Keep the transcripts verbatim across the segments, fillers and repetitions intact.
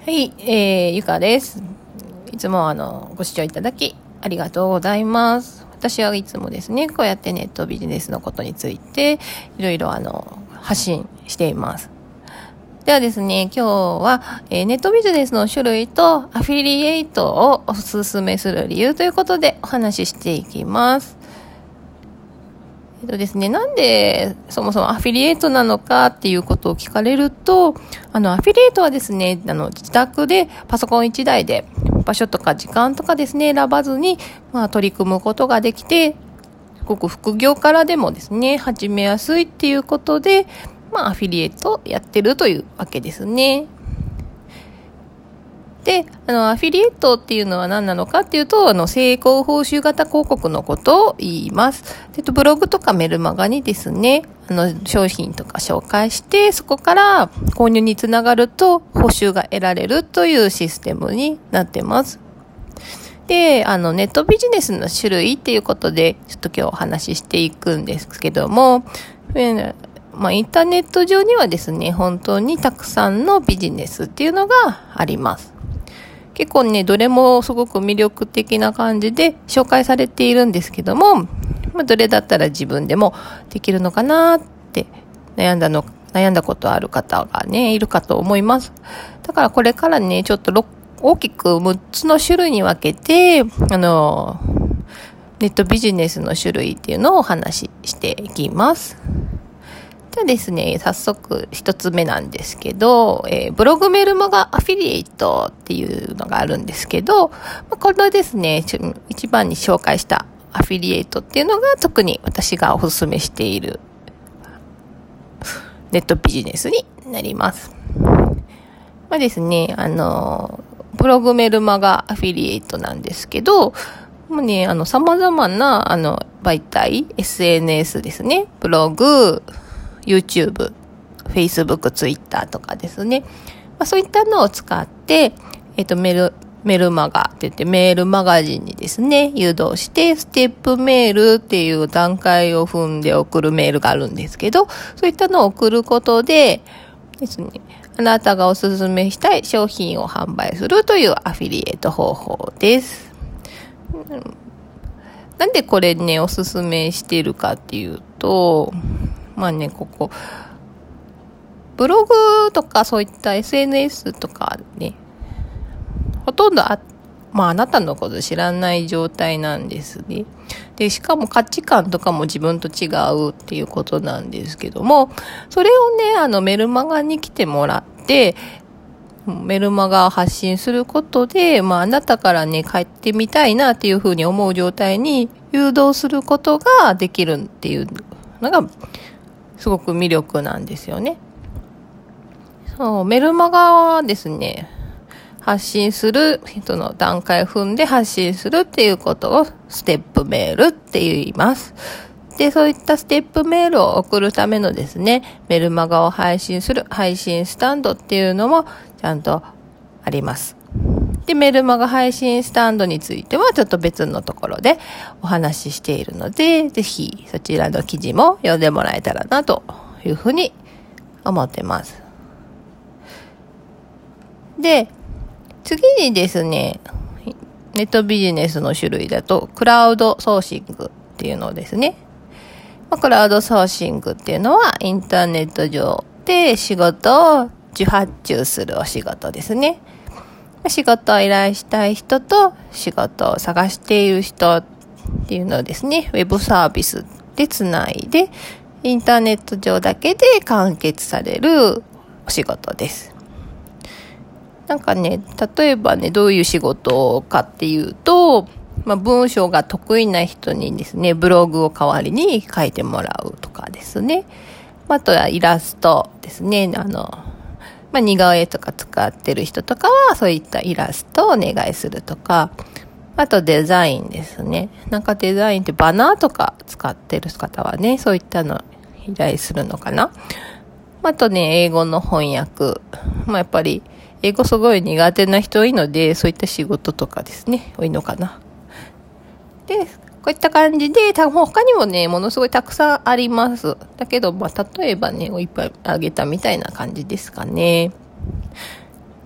はい、えー、ゆかです。いつもあのご視聴いただきありがとうございます。私はいつもですね、こうやってネットビジネスのことについていろいろあの発信しています。ではですね、今日は、えー、ネットビジネスの種類とアフィリエイトをおすすめする理由ということでお話ししていきます。えっとですね、なんでそもそもアフィリエイトなのかっていうことを聞かれると、あのアフィリエイトはですね、あの自宅でパソコンいちだいで場所とか時間とかですね選ばずに、まあ、取り組むことができて、すごく副業からでもですね始めやすいっていうことで、まあ、アフィリエイトやってるというわけですね。で、あの、アフィリエイトっていうのは何なのかっていうと、あの、成功報酬型広告のことを言います。で、ブログとかメルマガにですね、あの、商品とか紹介して、そこから購入につながると報酬が得られるというシステムになってます。で、あの、ネットビジネスの種類っていうことで、ちょっと今日お話ししていくんですけども、まあ、インターネット上にはですね、本当にたくさんのビジネスっていうのがあります。結構ね、どれもすごく魅力的な感じで紹介されているんですけども、まあ、どれだったら自分でもできるのかなって悩んだの、悩んだことある方がね、いるかと思います。だからこれからね、ちょっと大きくむっつの種類に分けて、あの、ネットビジネスの種類っていうのをお話ししていきます。ではですね、早速一つ目なんですけど、えー、ブログメルマガアフィリエイトっていうのがあるんですけど、これですね、一番に紹介したアフィリエイトっていうのが特に私がお勧めしているネットビジネスになります。まあですね、あの、ブログメルマガアフィリエイトなんですけど、もうね、あの、様々な、あの、媒体、エスエヌエス ですね、ブログ、YouTube、Facebook、Twitter とかですね。まあ、そういったのを使って、えっと、メル、メルマガって言ってメールマガジンにですね、誘導して、ステップメールっていう段階を踏んで送るメールがあるんですけど、そういったのを送ることでですね、あなたがおすすめしたい商品を販売するというアフィリエイト方法です。なんでこれね、おすすめしているかっていうと、まあね、ここ、ブログとかそういった エスエヌエス とかね、ほとんどあ、まああなたのこと知らない状態なんですね。で、しかも価値観とかも自分と違うっていうことなんですけども、それをね、あのメルマガに来てもらって、メルマガを発信することで、まああなたからね、帰ってみたいなっていうふうに思う状態に誘導することができるっていうのが、すごく魅力なんですよね。そう、メルマガはですね、発信する人の段階を踏んで発信するっていうことをステップメールって言います。で、そういったステップメールを送るためのですね、メルマガを配信する配信スタンドっていうのもちゃんとあります。で、メルマガ配信スタンドについてはちょっと別のところでお話ししているので、ぜひそちらの記事も読んでもらえたらなというふうに思ってます。で、次にですね、ネットビジネスの種類だとクラウドソーシングっていうのですね。まあ、クラウドソーシングっていうのはインターネット上で仕事を受発注するお仕事ですね。仕事を依頼したい人と仕事を探している人っていうのをですね、ウェブサービスでつないで、インターネット上だけで完結されるお仕事です。なんかね、例えばね、どういう仕事かっていうと、まあ、文章が得意な人にですね、ブログを代わりに書いてもらうとかですね。あとはイラストですね、あの、まあ、似顔絵とか使ってる人とかはそういったイラストをお願いするとか、あとデザインですね。なんかデザインってバナーとか使ってる方はね、そういったの依頼するのかな。あとね、英語の翻訳。まあ、やっぱり英語すごい苦手な人多いので、そういった仕事とかですね、多いのかな。で、こういった感じで、多分他にもね、ものすごいたくさんあります。だけど、まあ、例えばね、いっぱいあげたみたいな感じですかね。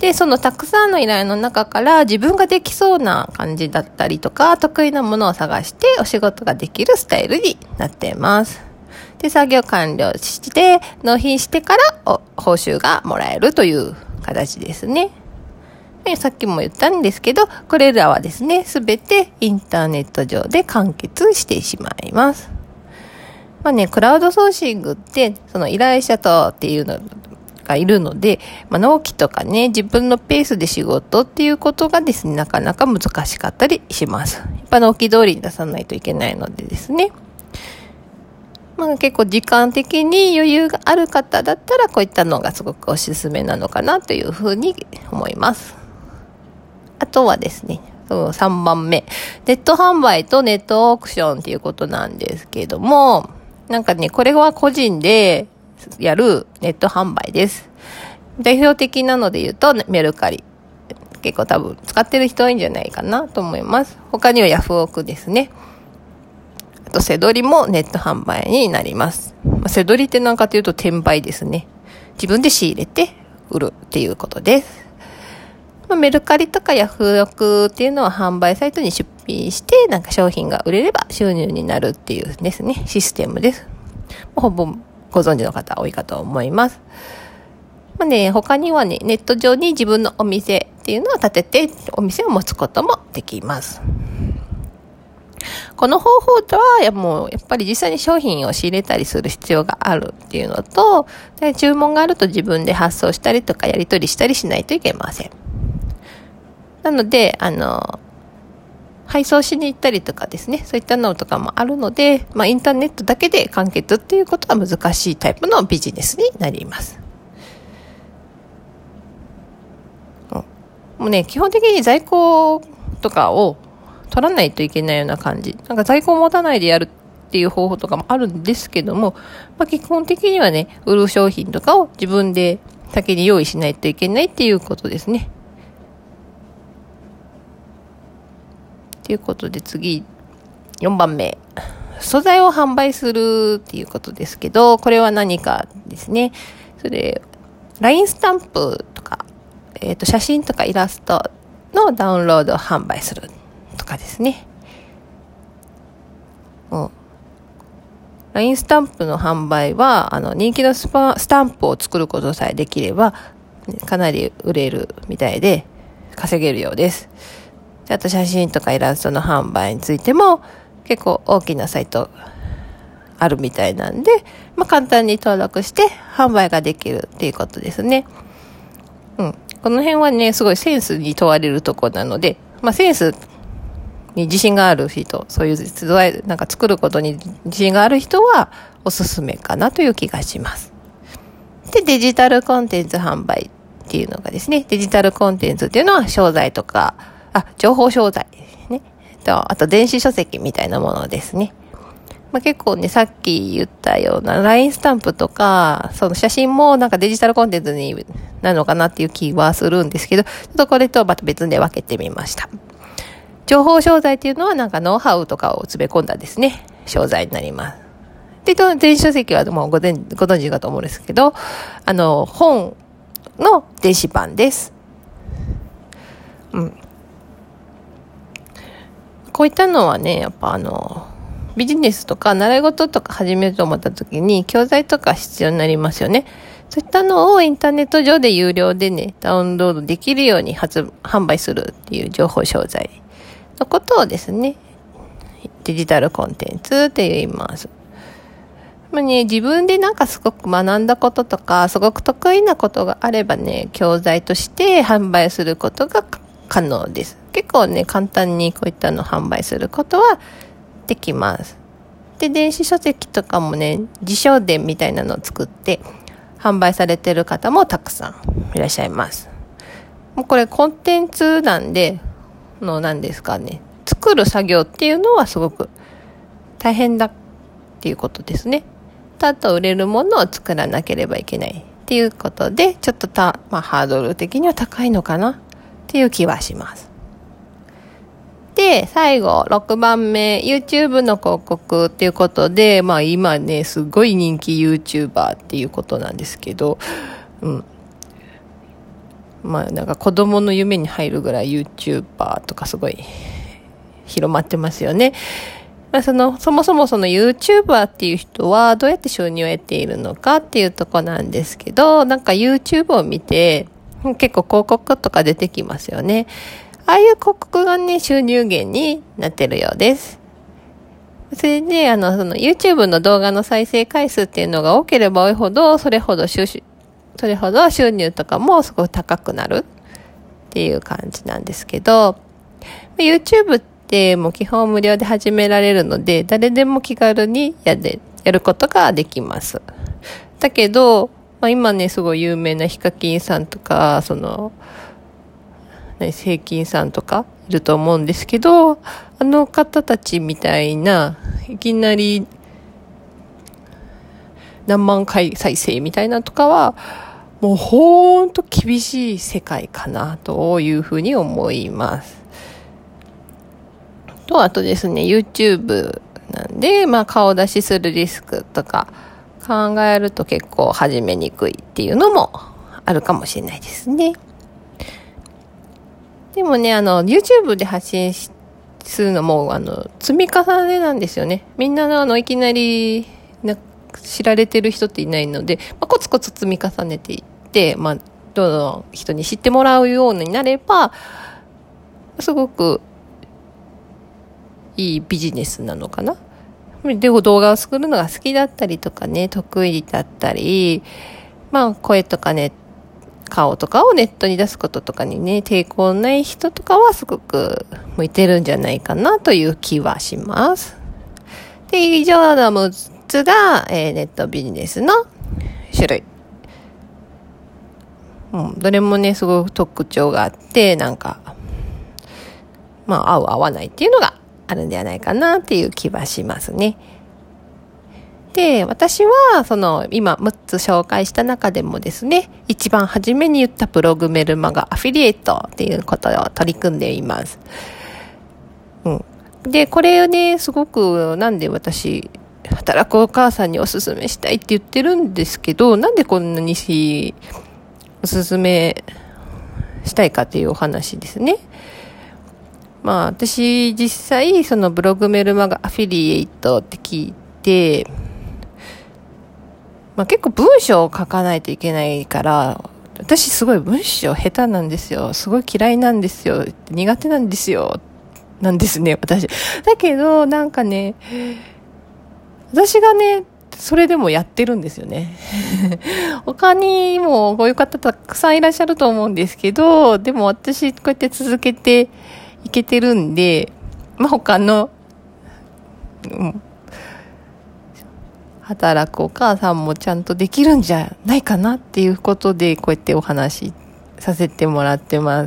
で、そのたくさんの依頼の中から自分ができそうな感じだったりとか、得意なものを探してお仕事ができるスタイルになっています。で、作業完了して、納品してから報酬がもらえるという形ですね。で、さっきも言ったんですけど、これらはですね、すべてインターネット上で完結してしまいます。まあね、クラウドソーシングって、その依頼者とっていうのがいるので、まあ、納期とかね、自分のペースで仕事っていうことがですね、なかなか難しかったりします。やっぱ納期通りに出さないといけないのでですね。まあ、結構時間的に余裕がある方だったら、こういったのがすごくおすすめなのかなというふうに思います。あとはですね、さんばんめ。ネット販売とネットオークションっていうことなんですけども、なんかね、これは個人でやるネット販売です。代表的なので言うと、メルカリ。結構多分使ってる人多いんじゃないかなと思います。他にはヤフオクですね。あと、セドリもネット販売になります。まあ、セドリって何かというと転売ですね。自分で仕入れて売るっていうことです。まあ、メルカリとかヤフオクっていうのは販売サイトに出品して、なんか商品が売れれば収入になるっていうですね、システムです。ほぼご存知の方多いかと思います。まあね、他にはね、ネット上に自分のお店っていうのを立てて、お店を持つこともできます。この方法とは、もうやっぱり実際に商品を仕入れたりする必要があるっていうのと、で注文があると自分で発送したりとかやり取りしたりしないといけません。なので、あの、配送しに行ったりとかですね、そういったのとかもあるので、まあインターネットだけで完結っていうことは難しいタイプのビジネスになります。もうね、基本的に在庫とかを取らないといけないような感じ。なんか在庫を持たないでやるっていう方法とかもあるんですけども、まあ基本的にはね、売る商品とかを自分で先に用意しないといけないっていうことですね。ということで次、よんばんめ。素材を販売するっていうことですけど、これは何かですね。それ、ライン スタンプとか、えっと、写真とかイラストのダウンロードを販売するとかですね。うん。ライン スタンプの販売は、あの、人気のスパ、スタンプを作ることさえできれば、かなり売れるみたいで、稼げるようです。あと写真とかイラストの販売についても結構大きなサイトあるみたいなんで、まあ、簡単に登録して販売ができるっていうことですね。うん。この辺はね、すごいセンスに問われるところなので、まあ、センスに自信がある人、そういう素材なんか作ることに自信がある人はおすすめかなという気がします。で、デジタルコンテンツ販売っていうのがですね、デジタルコンテンツっていうのは商材とか、あ、情報商材ね。と、あと電子書籍みたいなものですね。まあ、結構ね、さっき言ったような ライン スタンプとか、その写真もなんかデジタルコンテンツになるのかなっていう気はするんですけど、ちょっとこれとまた別で分けてみました。情報商材っていうのはなんかノウハウとかを詰め込んだですね、商材になります。で、電子書籍はもうご存知かと思うんですけど、あの、本の電子版です。うん。こういったのはね、やっぱあの、ビジネスとか習い事とか始めると思った時に教材とか必要になりますよね。そういったのをインターネット上で有料でね、ダウンロードできるように発販売するっていう情報商材のことをですね、デジタルコンテンツって言います。まあね、自分でなんかすごく学んだこととか、すごく得意なことがあればね、教材として販売することが可能です。結構ね、簡単にこういったのを販売することはできます。で、電子書籍とかもね、自書伝みたいなのを作って販売されてる方もたくさんいらっしゃいます。もうこれコンテンツなんで、の何ですかね、作る作業っていうのはすごく大変だっていうことですね。あと売れるものを作らなければいけないっていうことで、ちょっとた、まあ、ハードル的には高いのかなっていう気はします。で、最後、ろくばんめ、YouTube の広告っていうことで、まあ今ね、すごい人気 YouTuber っていうことなんですけど、うん。 まあなんか子供の夢に入るぐらい YouTuber とかすごい広まってますよね。まあ、そのそもそもその YouTuber っていう人はどうやって収入を得ているのかっていうとこなんですけど、なんか YouTube を見て結構広告とか出てきますよね。ああいう広告がね、収入源になってるようです。それで、あの、その YouTube の動画の再生回数っていうのが多ければ多いほど、それほど収、それほど収入とかもすごく高くなるっていう感じなんですけど、YouTube ってもう基本無料で始められるので、誰でも気軽にやで、やることができます。だけど、まあ、今ね、すごい有名なヒカキンさんとか、その、セイキンさんとかいると思うんですけど、あの方たちみたいないきなり何万回再生みたいなとかはもうほんと厳しい世界かなというふうに思います。とあとですね、 YouTube なんで、まあ顔出しするリスクとか考えると結構始めにくいっていうのもあるかもしれないですね。でもね、あの、YouTube で発信するのも、あの、積み重ねなんですよね。みんな、あの、いきなりな、知られてる人っていないので、まあ、コツコツ積み重ねていって、まあ、どの人に知ってもらうようになれば、すごくいいビジネスなのかな。で、動画を作るのが好きだったりとかね、得意だったり、まあ、声とかね、顔とかをネットに出すこととかにね、抵抗ない人とかはすごく向いてるんじゃないかなという気はします。で、以上のむっつが、えー、ネットビジネスの種類。うん、どれもね、すごく特徴があって、なんか、まあ、合う合わないっていうのがあるんではないかなっていう気はしますね。で、私は、その、今、むっつ紹介した中でもですね、一番初めに言ったブログメルマガアフィリエイトっていうことを取り組んでいます。うん。で、これをね、すごく、なんで私、働くお母さんにおすすめしたいって言ってるんですけど、なんでこんなにし、おすすめしたいかっていうお話ですね。まあ、私、実際、そのブログメルマガアフィリエイトって聞いて、まあ、結構文章を書かないといけないから、私すごい文章下手なんですよ。すごい嫌いなんですよ。苦手なんですよ。なんですね、私。だけど、なんかね、私がね、それでもやってるんですよね。他にもこういう方たくさんいらっしゃると思うんですけど、でも私こうやって続けていけてるんで、まあ、他の、うん働くお母さんもちゃんとできるんじゃないかなっていうことでこうやってお話しさせてもらってます。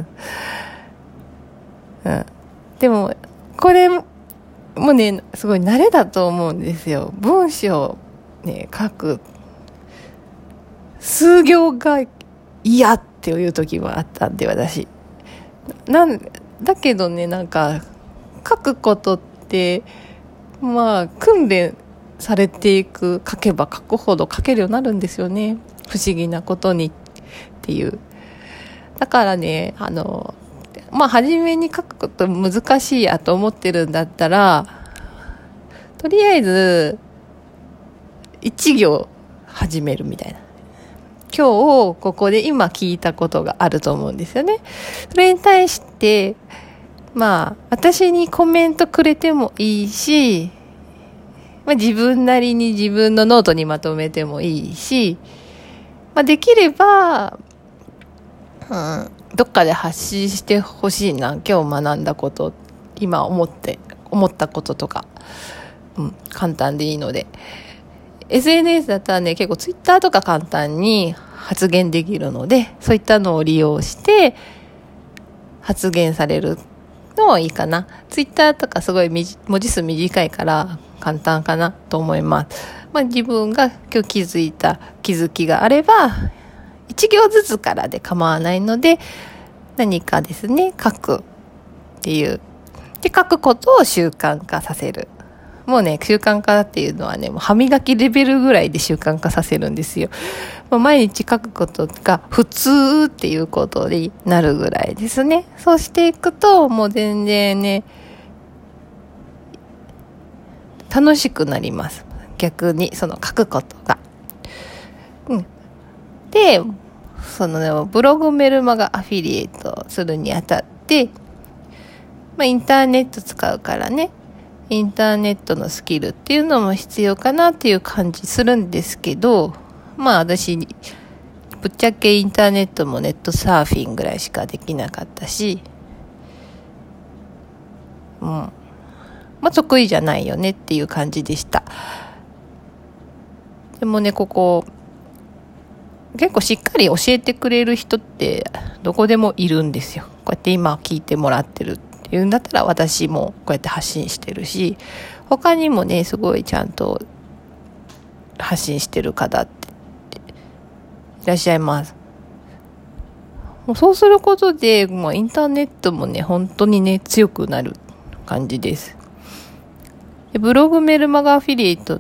うん、でもこれもねすごい慣れだと思うんですよ。文章ね書く数行が嫌っていう時もあったんで私なんだけどねなんか書くことってまあ訓練されていく書けば書くほど書けるようになるんですよね。不思議なことにっていう。だからねあのまあ初めに書くこと難しいやと思ってるんだったらとりあえず一行始めるみたいな。今日ここで今聞いたことがあると思うんですよね。それに対してまあ私にコメントくれてもいいし、まあ、自分なりに自分のノートにまとめてもいいし、まあ、できれば、うん、どっかで発信してほしいな。今日学んだこと、今思って思ったこととか、うん、簡単でいいので エスエヌエス だったらね結構ツイッターとか簡単に発言できるので、そういったのを利用して発言されるのもいいかな。ツイッターとかすごい文字数短いから簡単かなと思います。まあ、自分が今日気づいた気づきがあれば一行ずつからで構わないので何かですね書くっていうで書くことを習慣化させる。もうね習慣化っていうのはねもう歯磨きレベルぐらいで習慣化させるんですよ。 まあ、毎日書くことが普通っていうことになるぐらいですね。そうしていくと、もう全然ね、楽しくなります。逆に、その書くことが。うん。で、そのね、ブログメルマガアフィリエイトするにあたって、まあ、インターネット使うからね、インターネットのスキルっていうのも必要かなっていう感じするんですけど、まあ私、ぶっちゃけインターネットもネットサーフィンぐらいしかできなかったし、うん。まあ得意じゃないよねっていう感じでした。でもね、ここ、結構しっかり教えてくれる人ってどこでもいるんですよ。こうやって今聞いてもらってるっていうんだったら私もこうやって発信してるし、他にもね、すごいちゃんと発信してる方っていらっしゃいます。もうそうすることで、もうインターネットもね、本当にね、強くなる感じです。でブログメルマガアフィリエイトって、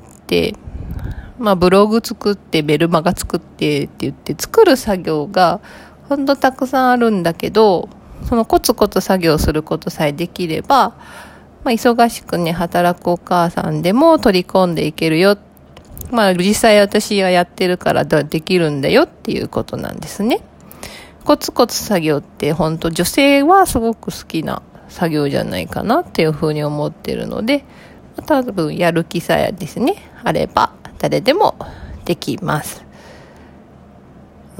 まあブログ作ってメルマガ作ってって言って作る作業がほんとたくさんあるんだけど、そのコツコツ作業することさえできれば、まあ忙しくね働くお母さんでも取り込んでいけるよ。まあ実際私がやってるからできるんだよっていうことなんですね。コツコツ作業ってほんと女性はすごく好きな作業じゃないかなっていうふうに思ってるので、多分やる気さえですねあれば誰でもできます。うん。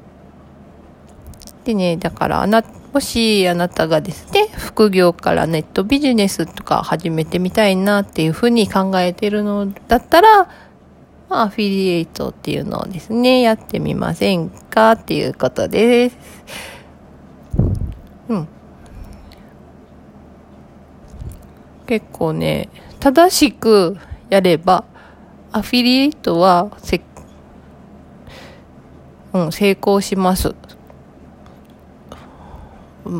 でね、だからあな、もしあなたがですね、副業からネットビジネスとか始めてみたいなっていうふうに考えてるのだったら、まあ、アフィリエイトっていうのをですね、やってみませんかっていうことです。うん。結構ね、正しくやれば、アフィリエイトはせ、うん、成功します。うん、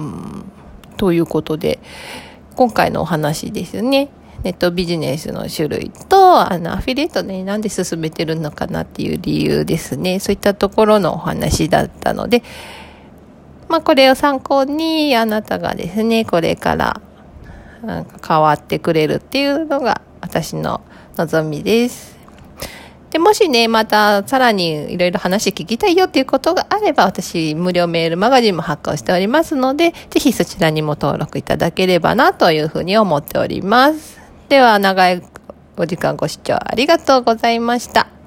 ということで、今回のお話ですね。ネットビジネスの種類と、あの、アフィリエイトね、なんで進めてるのかなっていう理由ですね。そういったところのお話だったので、まあ、これを参考に、あなたがですね、これから、なんか変わってくれるっていうのが私の望みです。で、もしね、またさらにいろいろ話聞きたいよっていうことがあれば、私無料メールマガジンも発行しておりますので、ぜひそちらにも登録いただければなというふうに思っております。では、長いお時間ご視聴ありがとうございました。